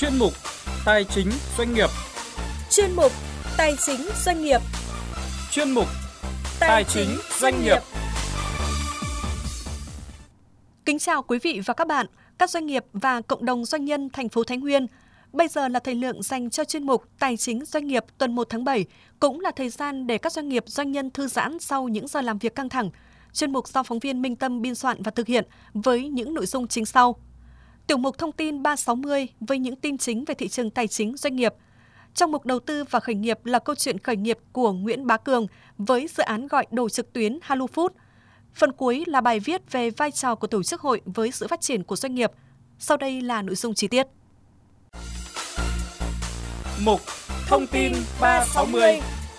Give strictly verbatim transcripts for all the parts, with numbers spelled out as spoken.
Chuyên mục Tài chính doanh nghiệp. Chuyên mục Tài chính doanh nghiệp. Chuyên mục Tài chính doanh nghiệp. Kính chào quý vị và các bạn, các doanh nghiệp và cộng đồng doanh nhân thành phố Thái Nguyên. Bây giờ là thời lượng dành cho chuyên mục Tài chính doanh nghiệp tuần một tháng bảy, cũng là thời gian để các doanh nghiệp doanh nhân thư giãn sau những giờ làm việc căng thẳng. Chuyên mục do phóng viên Minh Tâm biên soạn và thực hiện với những nội dung chính sau. Tiểu mục thông tin ba sáu mươi với những tin chính về thị trường tài chính doanh nghiệp. Trong mục đầu tư và khởi nghiệp là câu chuyện khởi nghiệp của Nguyễn Bá Cường với dự án gọi đồ trực tuyến Hello Food. Phần cuối là bài viết về vai trò của tổ chức hội với sự phát triển của doanh nghiệp. Sau đây là nội dung chi tiết. Mục thông tin ba sáu mươi.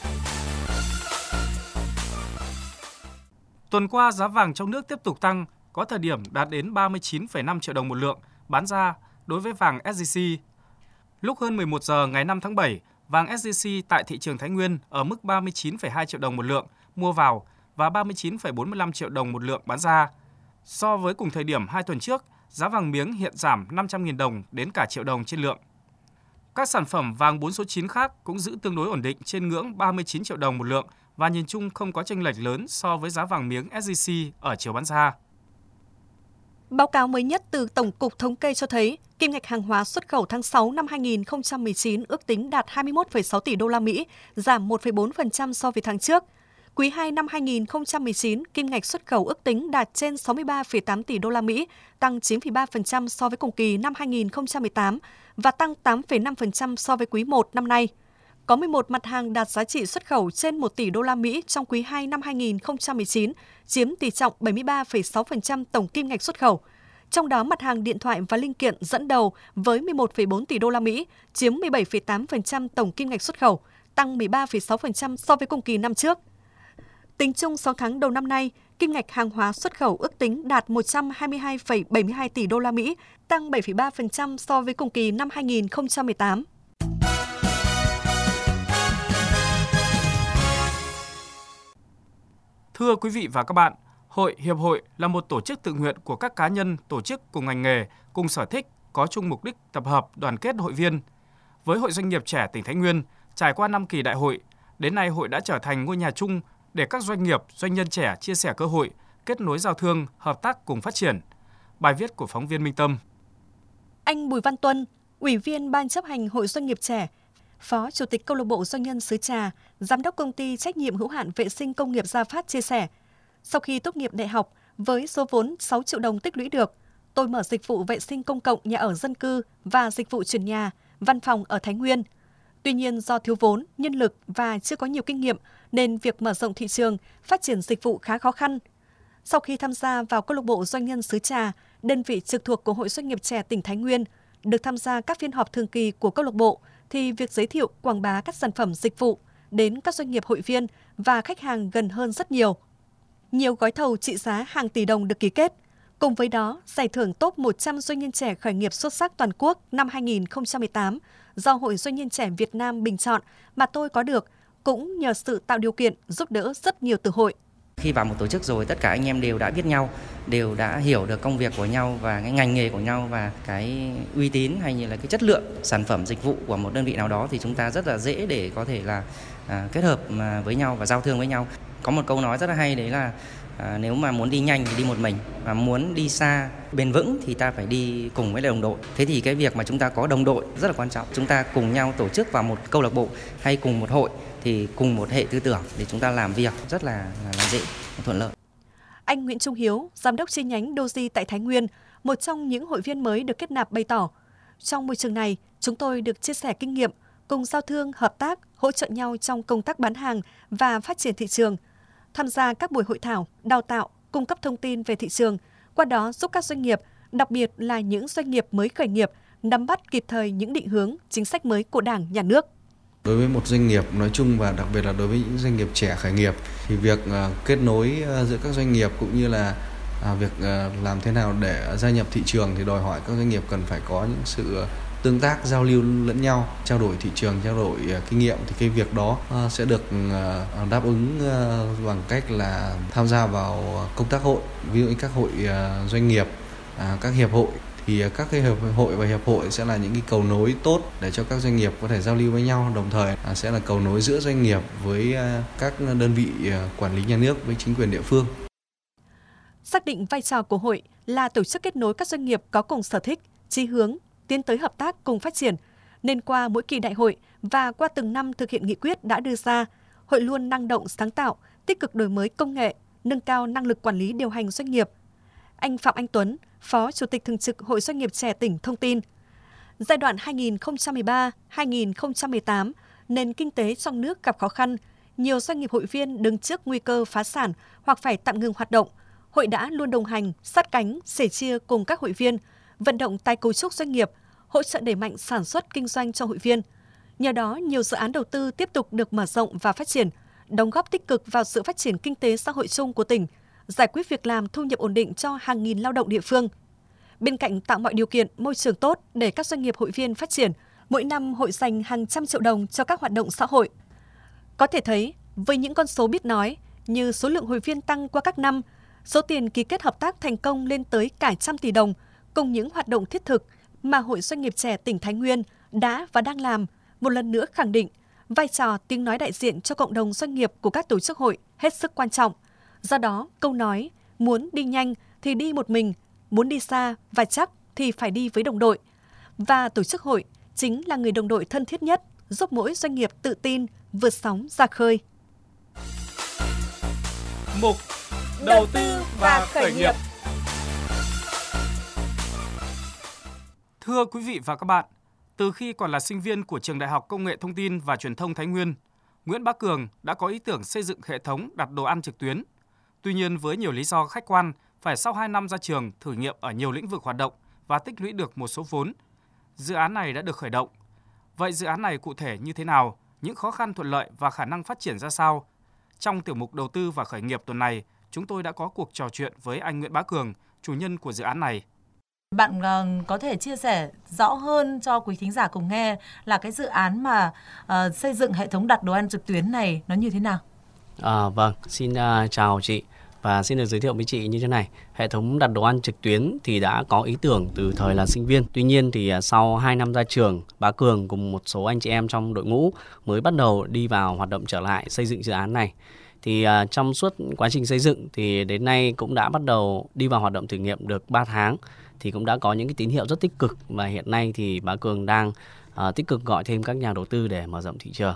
Tuần qua, giá vàng trong nước tiếp tục tăng, có thời điểm đạt đến ba mươi chín phẩy năm triệu đồng một lượng bán ra đối với vàng ét gi xê. Lúc hơn mười một giờ ngày năm tháng bảy, vàng ét gi xê tại thị trường Thái Nguyên ở mức ba mươi chín phẩy hai triệu đồng một lượng mua vào và ba mươi chín phẩy bốn mươi lăm triệu đồng một lượng bán ra. So với cùng thời điểm hai tuần trước, giá vàng miếng hiện giảm năm trăm nghìn đồng đến cả triệu đồng trên lượng. Các sản phẩm vàng bốn số chín khác cũng giữ tương đối ổn định trên ngưỡng ba mươi chín triệu đồng một lượng và nhìn chung không có chênh lệch lớn so với giá vàng miếng ét gi xê ở chiều bán ra. Báo cáo mới nhất từ Tổng cục Thống kê cho thấy, kim ngạch hàng hóa xuất khẩu tháng sáu năm hai nghìn không trăm mười chín ước tính đạt hai mươi mốt phẩy sáu tỷ đô la Mỹ, giảm một phẩy bốn phần trăm so với tháng trước. Quý hai năm hai nghìn không trăm mười chín, kim ngạch xuất khẩu ước tính đạt trên sáu mươi ba phẩy tám tỷ đô la Mỹ, tăng chín phẩy ba phần trăm so với cùng kỳ năm hai nghìn không trăm mười tám và tăng tám phẩy năm phần trăm so với quý một năm nay. Có mười một mặt hàng đạt giá trị xuất khẩu trên một tỷ đô la Mỹ trong quý hai năm hai nghìn không trăm mười chín, chiếm tỷ trọng bảy mươi ba phẩy sáu phần trăm tổng kim ngạch xuất khẩu. Trong đó, mặt hàng điện thoại và linh kiện dẫn đầu với mười một phẩy bốn tỷ đô la Mỹ, chiếm mười bảy phẩy tám phần trăm tổng kim ngạch xuất khẩu, tăng mười ba phẩy sáu phần trăm so với cùng kỳ năm trước. Tính chung sáu tháng đầu năm nay, kim ngạch hàng hóa xuất khẩu ước tính đạt một trăm hai mươi hai phẩy bảy mươi hai tỷ đô la Mỹ, tăng bảy phẩy ba phần trăm so với cùng kỳ năm hai nghìn không trăm mười tám. Thưa quý vị và các bạn, Hội Hiệp hội là một tổ chức tự nguyện của các cá nhân, tổ chức cùng ngành nghề, cùng sở thích, có chung mục đích tập hợp, đoàn kết hội viên. Với Hội Doanh nghiệp trẻ tỉnh Thái Nguyên, trải qua năm kỳ đại hội, đến nay hội đã trở thành ngôi nhà chung để các doanh nghiệp, doanh nhân trẻ chia sẻ cơ hội, kết nối giao thương, hợp tác cùng phát triển. Bài viết của phóng viên Minh Tâm. Anh Bùi Văn Tuân, Ủy viên Ban chấp hành Hội Doanh nghiệp trẻ, Phó Chủ tịch Câu lạc bộ Doanh nhân xứ Trà, Giám đốc Công ty Trách nhiệm hữu hạn Vệ sinh Công nghiệp Gia Phát chia sẻ, sau khi tốt nghiệp đại học, với số vốn sáu triệu đồng tích lũy được, tôi mở dịch vụ vệ sinh công cộng nhà ở dân cư và dịch vụ chuyển nhà, văn phòng ở Thái Nguyên. Tuy nhiên do thiếu vốn, nhân lực và chưa có nhiều kinh nghiệm nên việc mở rộng thị trường, phát triển dịch vụ khá khó khăn. Sau khi tham gia vào Câu lạc bộ Doanh nhân xứ Trà, đơn vị trực thuộc của Hội Doanh nghiệp trẻ tỉnh Thái Nguyên, được tham gia các phiên họp thường kỳ của câu lạc bộ, thì việc giới thiệu, quảng bá các sản phẩm dịch vụ đến các doanh nghiệp hội viên và khách hàng gần hơn rất nhiều. Nhiều gói thầu trị giá hàng tỷ đồng được ký kết. Cùng với đó, giải thưởng top một trăm doanh nhân trẻ khởi nghiệp xuất sắc toàn quốc năm hai nghìn không trăm mười tám do Hội Doanh nhân trẻ Việt Nam bình chọn mà tôi có được cũng nhờ sự tạo điều kiện giúp đỡ rất nhiều từ hội. Khi vào một tổ chức rồi, tất cả anh em đều đã biết nhau, đều đã hiểu được công việc của nhau và cái ngành nghề của nhau và cái uy tín hay như là cái chất lượng sản phẩm dịch vụ của một đơn vị nào đó thì chúng ta rất là dễ để có thể là à, kết hợp với nhau và giao thương với nhau. Có một câu nói rất là hay đấy là à, nếu mà muốn đi nhanh thì đi một mình, và muốn đi xa, bền vững thì ta phải đi cùng với đồng đội. Thế thì cái việc mà chúng ta có đồng đội rất là quan trọng. Chúng ta cùng nhau tổ chức vào một câu lạc bộ hay cùng một hội thì cùng một hệ tư tưởng để chúng ta làm việc rất là, là, là dễ, thuận lợi. Anh Nguyễn Trung Hiếu, Giám đốc chi nhánh Doji tại Thái Nguyên, một trong những hội viên mới được kết nạp bày tỏ. Trong môi trường này, chúng tôi được chia sẻ kinh nghiệm, cùng giao thương, hợp tác, hỗ trợ nhau trong công tác bán hàng và phát triển thị trường. Tham gia các buổi hội thảo, đào tạo, cung cấp thông tin về thị trường, qua đó giúp các doanh nghiệp, đặc biệt là những doanh nghiệp mới khởi nghiệp, nắm bắt kịp thời những định hướng, chính sách mới của Đảng, Nhà nước. Đối với một doanh nghiệp nói chung và đặc biệt là đối với những doanh nghiệp trẻ khởi nghiệp thì việc uh, kết nối uh, giữa các doanh nghiệp cũng như là uh, việc uh, làm thế nào để gia nhập thị trường thì đòi hỏi các doanh nghiệp cần phải có những sự tương tác, giao lưu lẫn nhau, trao đổi thị trường, trao đổi uh, kinh nghiệm thì cái việc đó uh, sẽ được uh, đáp ứng uh, bằng cách là tham gia vào công tác hội, ví dụ như các hội uh, doanh nghiệp, uh, các hiệp hội thì các cái hiệp hội và hiệp hội sẽ là những cái cầu nối tốt để cho các doanh nghiệp có thể giao lưu với nhau, đồng thời sẽ là cầu nối giữa doanh nghiệp với các đơn vị quản lý nhà nước với chính quyền địa phương. Xác định vai trò của hội là tổ chức kết nối các doanh nghiệp có cùng sở thích, chí hướng, tiến tới hợp tác cùng phát triển, nên qua mỗi kỳ đại hội và qua từng năm thực hiện nghị quyết đã đưa ra, hội luôn năng động sáng tạo, tích cực đổi mới công nghệ, nâng cao năng lực quản lý điều hành doanh nghiệp. Anh Phạm Anh Tuấn, Phó Chủ tịch Thường trực Hội Doanh nghiệp trẻ tỉnh thông tin, giai đoạn hai nghìn không trăm mười ba đến hai nghìn không trăm mười tám, nền kinh tế trong nước gặp khó khăn, nhiều doanh nghiệp hội viên đứng trước nguy cơ phá sản hoặc phải tạm ngừng hoạt động. Hội đã luôn đồng hành, sát cánh, sẻ chia cùng các hội viên, vận động tái cấu trúc doanh nghiệp, hỗ trợ đẩy mạnh sản xuất kinh doanh cho hội viên. Nhờ đó, nhiều dự án đầu tư tiếp tục được mở rộng và phát triển, đóng góp tích cực vào sự phát triển kinh tế xã hội chung của tỉnh, giải quyết việc làm thu nhập ổn định cho hàng nghìn lao động địa phương. Bên cạnh tạo mọi điều kiện, môi trường tốt để các doanh nghiệp hội viên phát triển, mỗi năm hội dành hàng trăm triệu đồng cho các hoạt động xã hội. Có thể thấy, với những con số biết nói như số lượng hội viên tăng qua các năm, số tiền ký kết hợp tác thành công lên tới cả trăm tỷ đồng, cùng những hoạt động thiết thực mà Hội Doanh nghiệp trẻ tỉnh Thái Nguyên đã và đang làm, một lần nữa khẳng định vai trò tiếng nói đại diện cho cộng đồng doanh nghiệp của các tổ chức hội hết sức quan trọng. Do đó, câu nói muốn đi nhanh thì đi một mình, muốn đi xa và chắc thì phải đi với đồng đội. Và tổ chức hội chính là người đồng đội thân thiết nhất, giúp mỗi doanh nghiệp tự tin vượt sóng ra khơi. Mục Đầu tư và khởi nghiệp. Thưa quý vị và các bạn, từ khi còn là sinh viên của Trường Đại học Công nghệ Thông tin và Truyền thông Thái Nguyên, Nguyễn Bá Cường đã có ý tưởng xây dựng hệ thống đặt đồ ăn trực tuyến. Tuy nhiên, với nhiều lý do khách quan, phải sau hai năm ra trường thử nghiệm ở nhiều lĩnh vực hoạt động và tích lũy được một số vốn, dự án này đã được khởi động. Vậy dự án này cụ thể như thế nào, những khó khăn thuận lợi và khả năng phát triển ra sao? Trong tiểu mục Đầu tư và khởi nghiệp tuần này, chúng tôi đã có cuộc trò chuyện với anh Nguyễn Bá Cường, chủ nhân của dự án này. Bạn uh, có thể chia sẻ rõ hơn cho quý thính giả cùng nghe là cái dự án mà uh, xây dựng hệ thống đặt đồ ăn trực tuyến này nó như thế nào? À, vâng, xin uh, chào chị và xin được giới thiệu với chị như thế này. Hệ thống đặt đồ ăn trực tuyến thì đã có ý tưởng từ thời là sinh viên. Tuy nhiên thì uh, sau hai năm ra trường, Bá Cường cùng một số anh chị em trong đội ngũ mới bắt đầu đi vào hoạt động trở lại xây dựng dự án này. Thì uh, trong suốt quá trình xây dựng thì đến nay cũng đã bắt đầu đi vào hoạt động thử nghiệm được ba tháng. Thì cũng đã có những cái tín hiệu rất tích cực và hiện nay thì Bá Cường đang uh, tích cực gọi thêm các nhà đầu tư để mở rộng thị trường.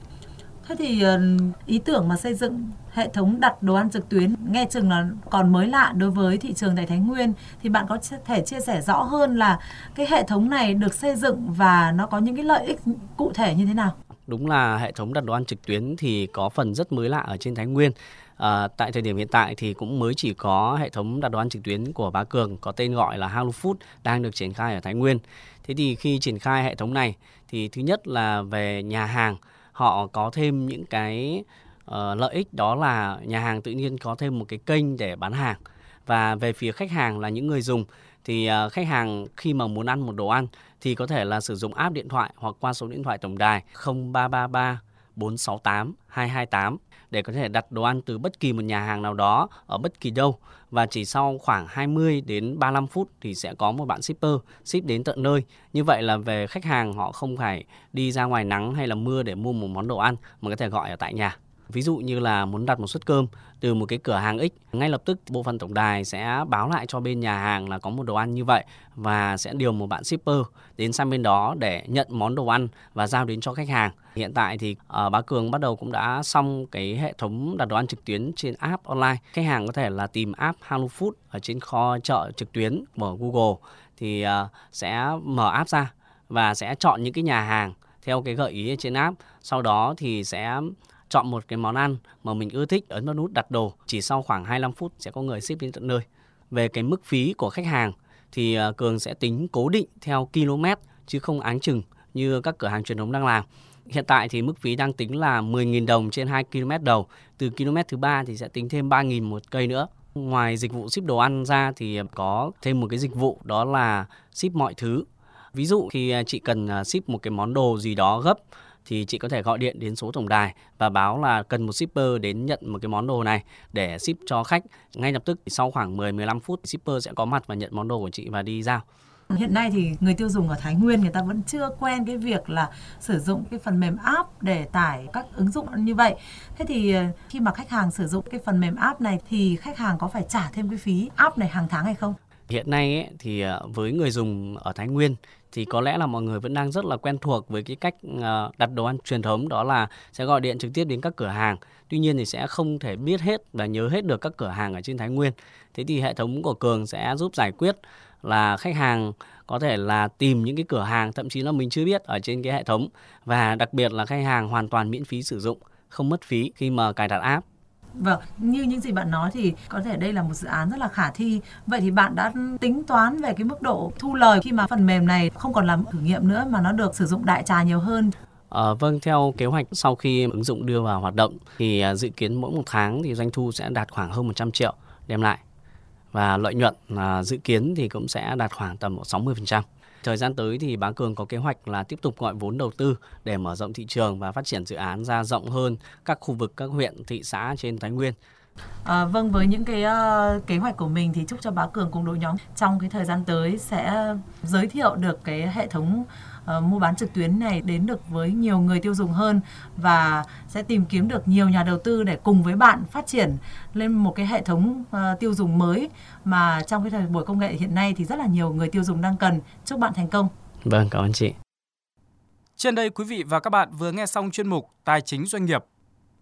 Thế thì uh, ý tưởng mà xây dựng hệ thống đặt đồ ăn trực tuyến nghe chừng là còn mới lạ đối với thị trường tại Thái Nguyên, thì bạn có thể chia sẻ rõ hơn là cái hệ thống này được xây dựng và nó có những cái lợi ích cụ thể như thế nào? Đúng là hệ thống đặt đồ ăn trực tuyến thì có phần rất mới lạ ở trên Thái Nguyên. À, tại thời điểm hiện tại thì cũng mới chỉ có hệ thống đặt đồ ăn trực tuyến của Bá Cường có tên gọi là Hello Food đang được triển khai ở Thái Nguyên. Thế thì khi triển khai hệ thống này thì thứ nhất là về nhà hàng họ có thêm những cái uh, lợi ích, đó là nhà hàng tự nhiên có thêm một cái kênh để bán hàng. Và về phía khách hàng là những người dùng thì uh, khách hàng khi mà muốn ăn một đồ ăn thì có thể là sử dụng app điện thoại hoặc qua số điện thoại tổng đài không ba ba ba bốn sáu tám hai hai tám để có thể đặt đồ ăn từ bất kỳ một nhà hàng nào đó ở bất kỳ đâu, và chỉ sau khoảng hai mươi đến ba mươi lăm phút thì sẽ có một bạn shipper ship đến tận nơi. Như vậy là về khách hàng họ không phải đi ra ngoài nắng hay là mưa để mua một món đồ ăn mà có thể gọi ở tại nhà. Ví dụ như là muốn đặt một suất cơm từ một cái cửa hàng X, ngay lập tức bộ phận tổng đài sẽ báo lại cho bên nhà hàng là có một đồ ăn như vậy và sẽ điều một bạn shipper đến sang bên đó để nhận món đồ ăn và giao đến cho khách hàng. Hiện tại thì uh, Bá Cường bắt đầu cũng đã xong cái hệ thống đặt đồ ăn trực tuyến trên app online. Khách hàng có thể là tìm app Hello Food ở trên kho chợ trực tuyến của Google thì uh, sẽ mở app ra và sẽ chọn những cái nhà hàng theo cái gợi ý trên app. Sau đó thì sẽ chọn một cái món ăn mà mình ưa thích, ấn vào nút đặt đồ. Chỉ sau khoảng hai mươi lăm phút sẽ có người ship đến tận nơi. Về cái mức phí của khách hàng thì Cường sẽ tính cố định theo km chứ không áng chừng như các cửa hàng truyền thống đang làm. Hiện tại thì mức phí đang tính là mười nghìn đồng trên hai ki lô mét đầu. Từ km thứ ba thì sẽ tính thêm ba nghìn một cây nữa. Ngoài dịch vụ ship đồ ăn ra thì có thêm một cái dịch vụ đó là ship mọi thứ. Ví dụ khi chị cần ship một cái món đồ gì đó gấp thì chị có thể gọi điện đến số tổng đài và báo là cần một shipper đến nhận một cái món đồ này để ship cho khách. Ngay lập tức sau khoảng mười đến mười lăm phút shipper sẽ có mặt và nhận món đồ của chị và đi giao. Hiện nay thì người tiêu dùng ở Thái Nguyên người ta vẫn chưa quen cái việc là sử dụng cái phần mềm app để tải các ứng dụng như vậy. Thế thì khi mà khách hàng sử dụng cái phần mềm app này thì khách hàng có phải trả thêm cái phí app này hàng tháng hay không? Hiện nay ấy, thì với người dùng ở Thái Nguyên thì có lẽ là mọi người vẫn đang rất là quen thuộc với cái cách đặt đồ ăn truyền thống, đó là sẽ gọi điện trực tiếp đến các cửa hàng. Tuy nhiên thì sẽ không thể biết hết và nhớ hết được các cửa hàng ở trên Thái Nguyên. Thế thì hệ thống của Cường sẽ giúp giải quyết là khách hàng có thể là tìm những cái cửa hàng thậm chí là mình chưa biết ở trên cái hệ thống, và đặc biệt là khách hàng hoàn toàn miễn phí sử dụng, không mất phí khi mà cài đặt app. Vâng, như những gì bạn nói thì có thể đây là một dự án rất là khả thi. Vậy thì bạn đã tính toán về cái mức độ thu lời khi mà phần mềm này không còn làm thử nghiệm nữa mà nó được sử dụng đại trà nhiều hơn? À, vâng, theo kế hoạch sau khi ứng dụng đưa vào hoạt động thì dự kiến mỗi một tháng thì doanh thu sẽ đạt khoảng hơn một trăm triệu đem lại. Và lợi nhuận à, dự kiến thì cũng sẽ đạt khoảng tầm sáu mươi phần trăm. Thời gian tới thì Bá Cường có kế hoạch là tiếp tục gọi vốn đầu tư để mở rộng thị trường và phát triển dự án ra rộng hơn các khu vực, các huyện, thị xã trên Thái Nguyên. À, vâng, với những cái uh, kế hoạch của mình thì chúc cho Bá Cường cùng đội nhóm trong cái thời gian tới sẽ giới thiệu được cái hệ thống uh, mua bán trực tuyến này đến được với nhiều người tiêu dùng hơn, và sẽ tìm kiếm được nhiều nhà đầu tư để cùng với bạn phát triển lên một cái hệ thống uh, tiêu dùng mới mà trong cái thời buổi công nghệ hiện nay thì rất là nhiều người tiêu dùng đang cần. Chúc bạn thành công. Vâng, cảm ơn chị. Trên đây quý vị và các bạn vừa nghe xong chuyên mục Tài chính doanh nghiệp